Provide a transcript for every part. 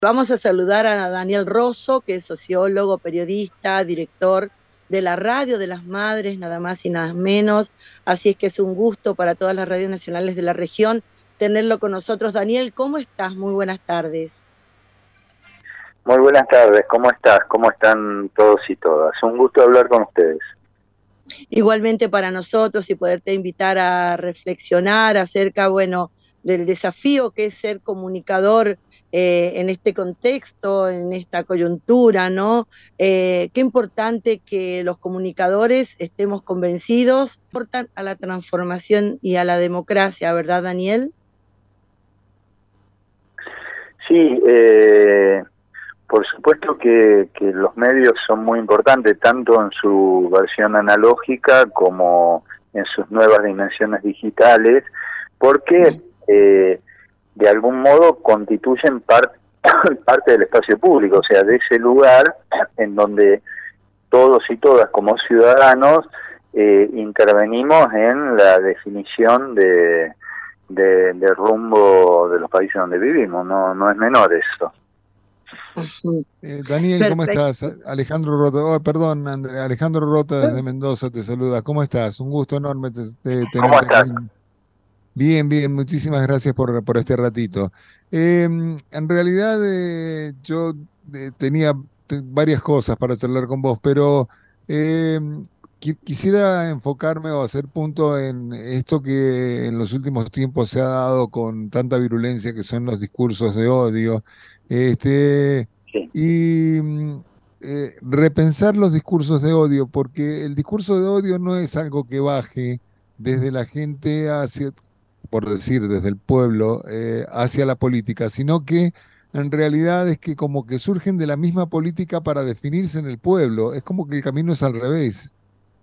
Vamos a saludar a Daniel Rosso, que es sociólogo, periodista, director de la Radio de las Madres, nada más y nada menos. Así es que es un gusto para todas las radios nacionales de la región tenerlo con nosotros. Daniel, ¿cómo estás? Muy buenas tardes. Muy buenas tardes, ¿cómo estás? ¿Cómo están todos y todas? Un gusto hablar con ustedes. Igualmente para nosotros y poderte invitar a reflexionar acerca, bueno, del desafío que es ser comunicador en este contexto, en esta coyuntura, ¿no? Qué importante que los comunicadores estemos convencidos, aportan a la transformación y a la democracia, ¿verdad, Daniel? Sí, por supuesto que los medios son muy importantes, tanto en su versión analógica como en sus nuevas dimensiones digitales, porque de algún modo constituyen parte del espacio público, o sea, de ese lugar en donde todos y todas como ciudadanos intervenimos en la definición de rumbo de los países donde vivimos. No es menor eso. Daniel, ¿cómo Perfecto. estás? Alejandro Rota, perdón, Andrea, Alejandro Rota desde Mendoza te saluda. ¿Cómo estás? Un gusto enorme ¿Cómo tenerte estás? aquí. Bien, bien, muchísimas gracias por este ratito. En realidad yo tenía varias cosas para charlar con vos, pero quisiera enfocarme o hacer punto en esto que en los últimos tiempos se ha dado con tanta virulencia, que son los discursos de odio, este, Sí. y repensar los discursos de odio, porque el discurso de odio no es algo que baje desde la gente hacia, por decir, desde el pueblo hacia la política, sino que en realidad es que como que surgen de la misma política para definirse en el pueblo. Es como que el camino es al revés.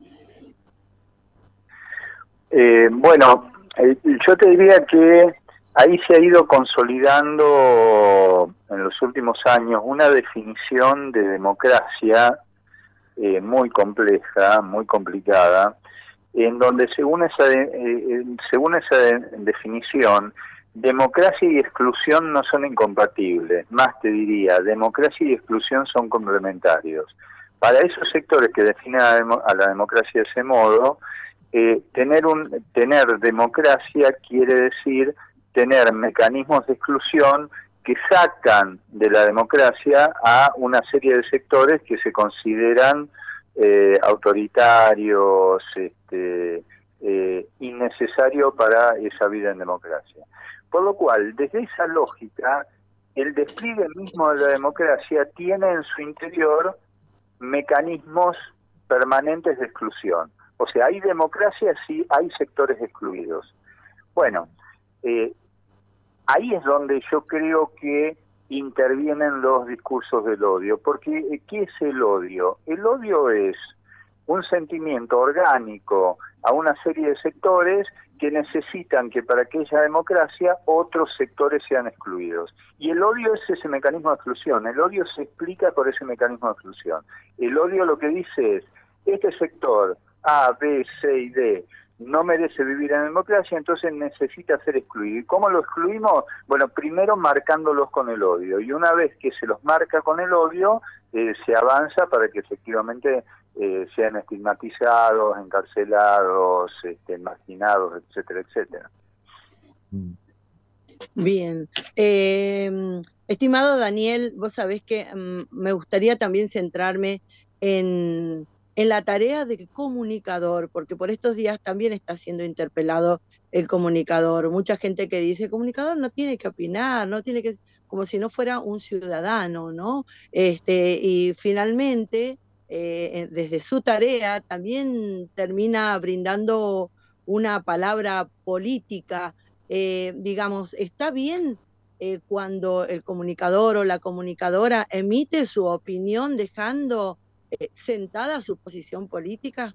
Bueno, yo te diría que ahí se ha ido consolidando en los últimos años una definición de democracia muy compleja, muy complicada, en donde según esa definición, democracia y exclusión no son incompatibles. Más te diría, democracia y exclusión son complementarios. Para esos sectores que definen a la democracia de ese modo, tener democracia quiere decir tener mecanismos de exclusión que sacan de la democracia a una serie de sectores que se consideran autoritarios, innecesario para esa vida en democracia. Por lo cual, desde esa lógica, el despliegue mismo de la democracia tiene en su interior mecanismos permanentes de exclusión. O sea, hay democracia, sí, hay sectores excluidos. Bueno, ahí es donde yo creo que intervienen los discursos del odio, porque ¿qué es el odio? El odio es un sentimiento orgánico a una serie de sectores que necesitan que para que haya democracia otros sectores sean excluidos. Y el odio es ese mecanismo de exclusión, el odio se explica por ese mecanismo de exclusión. El odio lo que dice es, este sector A, B, C y D no merece vivir en democracia, entonces necesita ser excluido. ¿Y cómo lo excluimos? Bueno, primero marcándolos con el odio, y una vez que se los marca con el odio, se avanza para que efectivamente sean estigmatizados, encarcelados, marginados, etcétera, etcétera. Bien. Estimado Daniel, vos sabés que me gustaría también centrarme en la tarea del comunicador, porque por estos días también está siendo interpelado el comunicador. Mucha gente que dice, el comunicador no tiene que opinar, no tiene que, como si no fuera un ciudadano, ¿no? Y finalmente, desde su tarea, también termina brindando una palabra política. Digamos, está bien cuando el comunicador o la comunicadora emite su opinión dejando sentada su posición política.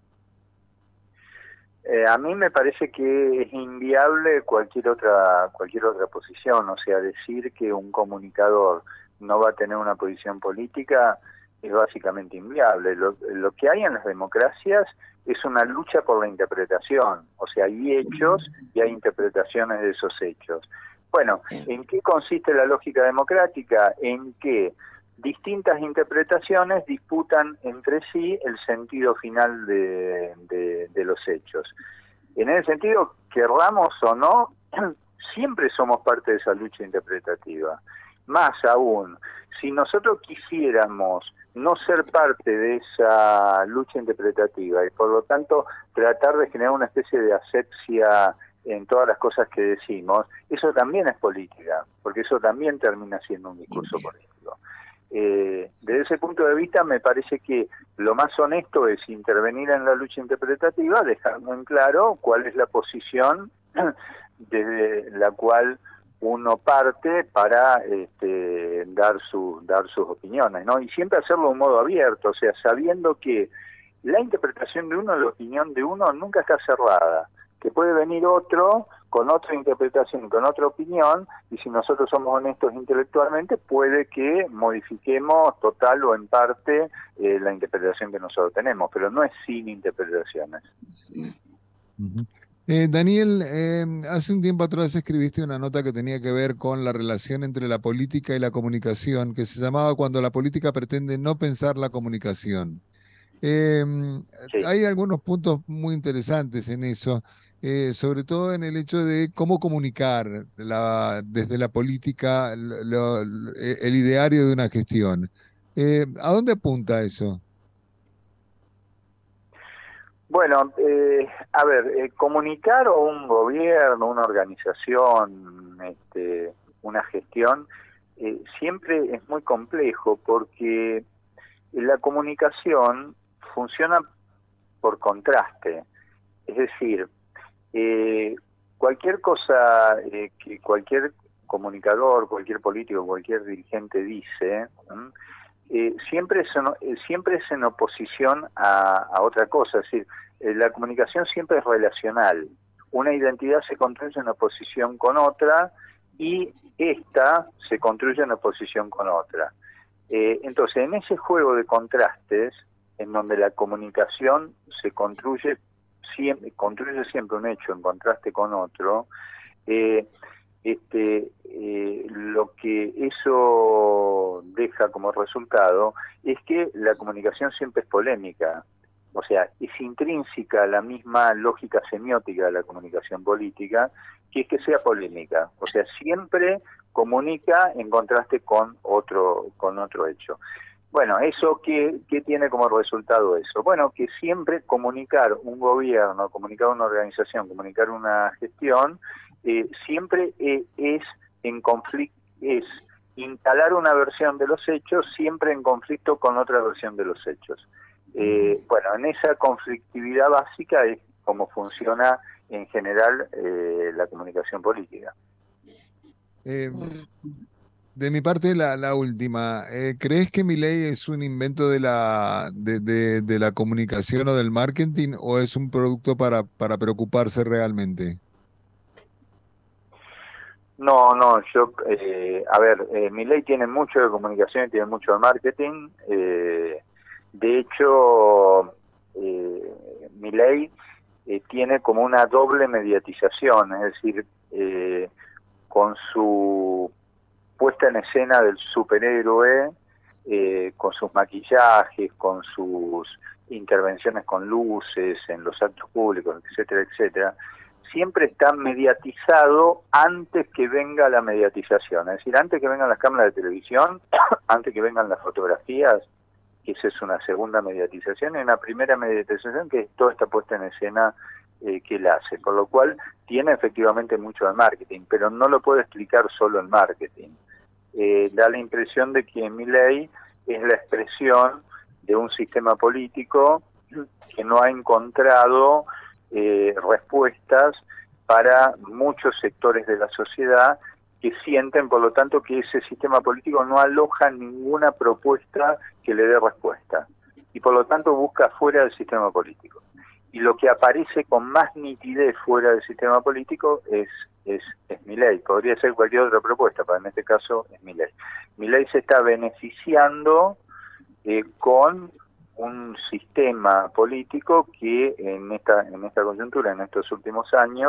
A mí me parece que es inviable cualquier otra posición, o sea, decir que un comunicador no va a tener una posición política es básicamente inviable. Lo que hay en las democracias es una lucha por la interpretación, o sea, hay hechos y hay interpretaciones de esos hechos. Bueno, ¿en qué consiste la lógica democrática? En que distintas interpretaciones disputan entre sí el sentido final de los hechos. En ese sentido, querramos o no, siempre somos parte de esa lucha interpretativa. Más aún, si nosotros quisiéramos no ser parte de esa lucha interpretativa y por lo tanto tratar de generar una especie de asepsia en todas las cosas que decimos, eso también es política, porque eso también termina siendo un discurso político. Desde ese punto de vista me parece que lo más honesto es intervenir en la lucha interpretativa, dejando en claro cuál es la posición desde la cual uno parte para dar sus opiniones, ¿no? Y siempre hacerlo de un modo abierto, o sea, sabiendo que la interpretación de uno, la opinión de uno nunca está cerrada, que puede venir otro con otra interpretación, con otra opinión, y si nosotros somos honestos intelectualmente, puede que modifiquemos total o en parte la interpretación que nosotros tenemos, pero no es sin interpretaciones. Uh-huh. Daniel, hace un tiempo atrás escribiste una nota que tenía que ver con la relación entre la política y la comunicación, que se llamaba Cuando la política pretende no pensar la comunicación. Sí. Hay algunos puntos muy interesantes en eso, sobre todo en el hecho de cómo comunicar desde la política el ideario de una gestión. ¿A dónde apunta eso? Bueno, a ver, comunicar o un gobierno, una organización, una gestión, siempre es muy complejo porque la comunicación funciona por contraste. Es decir, cualquier cosa que cualquier comunicador, cualquier político, cualquier dirigente dice, siempre es en oposición a otra cosa. Es decir, la comunicación siempre es relacional. Una identidad se construye en oposición con otra y esta se construye en oposición con otra. Entonces, en ese juego de contrastes, en donde la comunicación se construye siempre un hecho en contraste con otro, lo que eso deja como resultado es que la comunicación siempre es polémica. O sea, es intrínseca la misma lógica semiótica de la comunicación política, que es que sea polémica. O sea, siempre comunica en contraste con otro hecho. Bueno, ¿eso qué tiene como resultado eso? Bueno, que siempre comunicar un gobierno, comunicar una organización, comunicar una gestión, siempre es en conflicto, es instalar una versión de los hechos siempre en conflicto con otra versión de los hechos. Bueno, en esa conflictividad básica es como funciona en general la comunicación política. De mi parte, la última. ¿Crees que Milei es un invento de la comunicación o del marketing o es un producto para preocuparse realmente? No, a ver, Milei tiene mucho de comunicación y tiene mucho de marketing. De hecho, Milei tiene como una doble mediatización, es decir, con su puesta en escena del superhéroe, con sus maquillajes, con sus intervenciones con luces en los actos públicos, etcétera, etcétera, siempre está mediatizado antes que venga la mediatización, es decir, antes que vengan las cámaras de televisión, antes que vengan las fotografías, que esa es una segunda mediatización, y una primera mediatización que es toda esta puesta en escena que él hace, con lo cual tiene efectivamente mucho de marketing, pero no lo puede explicar solo el marketing. Da la impresión de que Milei es la expresión de un sistema político que no ha encontrado respuestas para muchos sectores de la sociedad que sienten, por lo tanto, que ese sistema político no aloja ninguna propuesta que le dé respuesta y por lo tanto busca fuera del sistema político. Y lo que aparece con más nitidez fuera del sistema político es Milei. Podría ser cualquier otra propuesta, pero en este caso es Milei. Milei se está beneficiando con un sistema político que en esta coyuntura, en estos últimos años,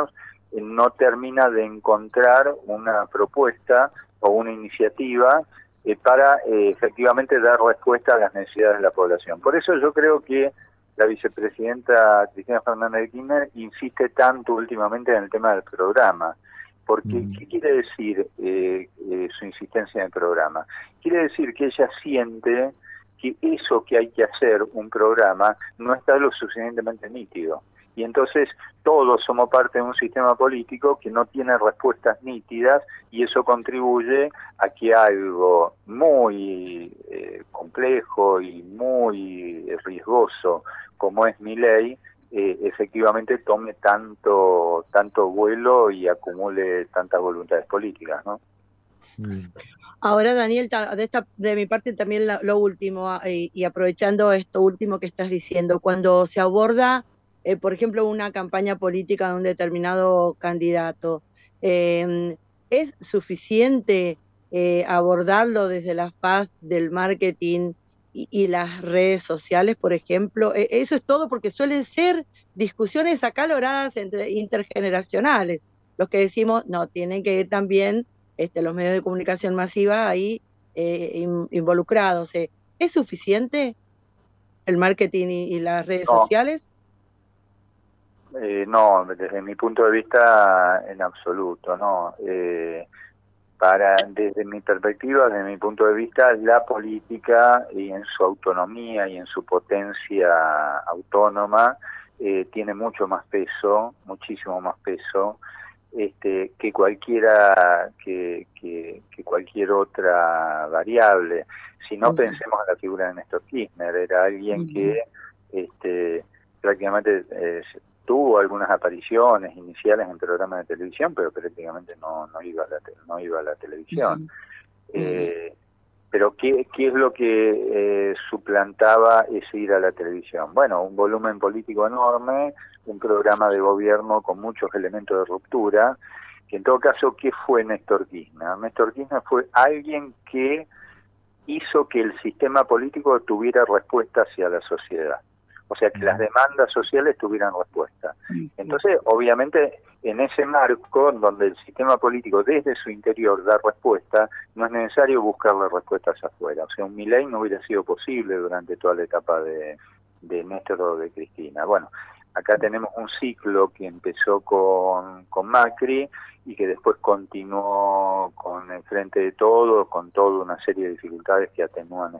no termina de encontrar una propuesta o una iniciativa para efectivamente dar respuesta a las necesidades de la población. Por eso yo creo que la vicepresidenta Cristina Fernández de Kirchner insiste tanto últimamente en el tema del programa. Porque, ¿qué quiere decir su insistencia en el programa? Quiere decir que ella siente que eso que hay que hacer, un programa, no está lo suficientemente nítido. Y entonces todos somos parte de un sistema político que no tiene respuestas nítidas, y eso contribuye a que algo muy complejo y muy riesgoso como es Milei, efectivamente tome tanto vuelo y acumule tantas voluntades políticas, ¿no? Ahora, Daniel, de mi parte también lo último, y aprovechando esto último que estás diciendo, cuando se aborda, por ejemplo, una campaña política de un determinado candidato, ¿es suficiente abordarlo desde la faz del marketing y las redes sociales, por ejemplo? Eso es todo, porque suelen ser discusiones acaloradas intergeneracionales. Los que decimos, no, tienen que ir también los medios de comunicación masiva ahí involucrados. ¿Es suficiente el marketing y las redes sociales? No, desde mi punto de vista, en absoluto, no. Desde mi perspectiva, desde mi punto de vista, la política, y en su autonomía y en su potencia autónoma, tiene mucho más peso, muchísimo más peso, que cualquier otra variable. Si no, pensemos en la figura de Néstor Kirchner. Era alguien que prácticamente tuvo algunas apariciones iniciales en programas de televisión, pero prácticamente no iba a la televisión. Pero ¿qué es lo que suplantaba ese ir a la televisión? Bueno, un volumen político enorme, un programa de gobierno con muchos elementos de ruptura, que en todo caso, ¿qué fue Néstor Kirchner? Néstor Kirchner fue alguien que hizo que el sistema político tuviera respuesta hacia la sociedad. O sea, que las demandas sociales tuvieran respuesta. Entonces, obviamente, en ese marco, donde el sistema político desde su interior da respuesta, no es necesario buscarle respuestas afuera. O sea, un Milei no hubiera sido posible durante toda la etapa de Néstor o de Cristina. Bueno, acá tenemos un ciclo que empezó con Macri y que después continuó con el Frente de Todos, con toda una serie de dificultades que atenúan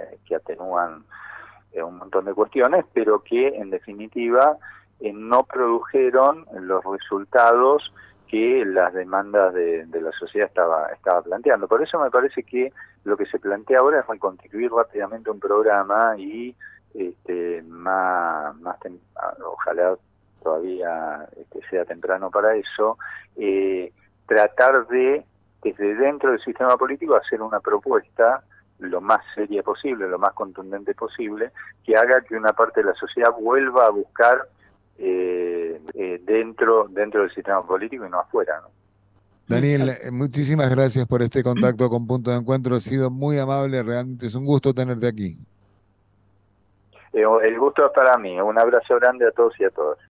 un montón de cuestiones, pero que en definitiva no produjeron los resultados que las demandas de la sociedad estaba planteando. Por eso me parece que lo que se plantea ahora es reconstituir rápidamente un programa y ojalá todavía sea temprano para eso, tratar de, desde dentro del sistema político, hacer una propuesta lo más seria posible, lo más contundente posible, que haga que una parte de la sociedad vuelva a buscar dentro del sistema político y no afuera, ¿no? Daniel, muchísimas gracias por este contacto con Punto de Encuentro, ha sido muy amable, realmente es un gusto tenerte aquí. El gusto es para mí, un abrazo grande a todos y a todas.